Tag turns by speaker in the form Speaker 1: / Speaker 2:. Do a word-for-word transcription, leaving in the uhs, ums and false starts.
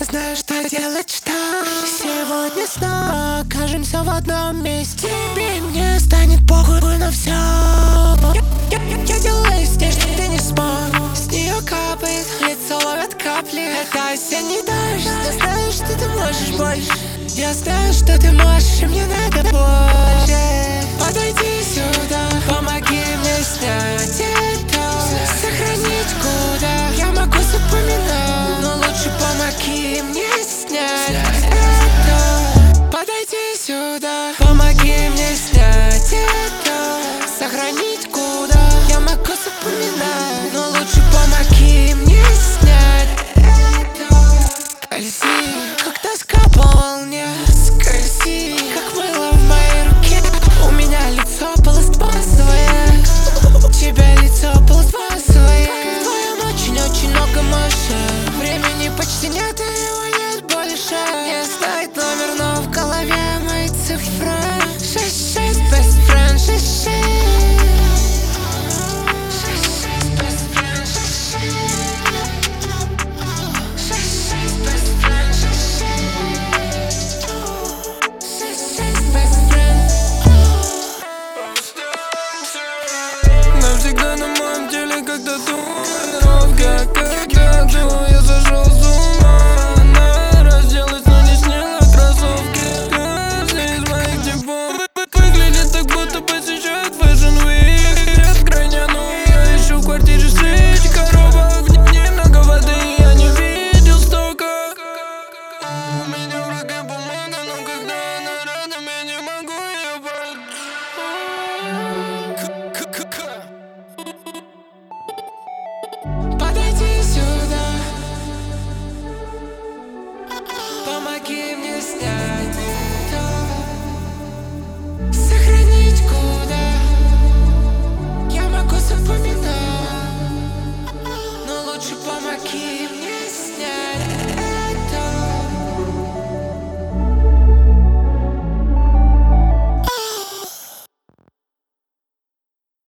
Speaker 1: знаю, что делать, что сегодня снова окажемся в одном месте. И мне станет похуй на все. Я, я, я, я делаю здесь, что ты не смог. С нее капает, лицо ловят капли. Это осенний дождь. Я знаю, что ты можешь больше. Я знаю, что ты можешь, и мне надо больше. Подойди сюда, помоги мне снять это. Сохранить куда я могу запоминать, но лучше помоги мне снять это. Подойди сюда, помоги мне снять это. Сохранить куда я могу запоминать, но лучше помоги мне снять это. Скользи, как тоска по волне. Скользи, как мыло в моей руке. У меня лицо полостлазовое, у тебя лицо полостлазовое.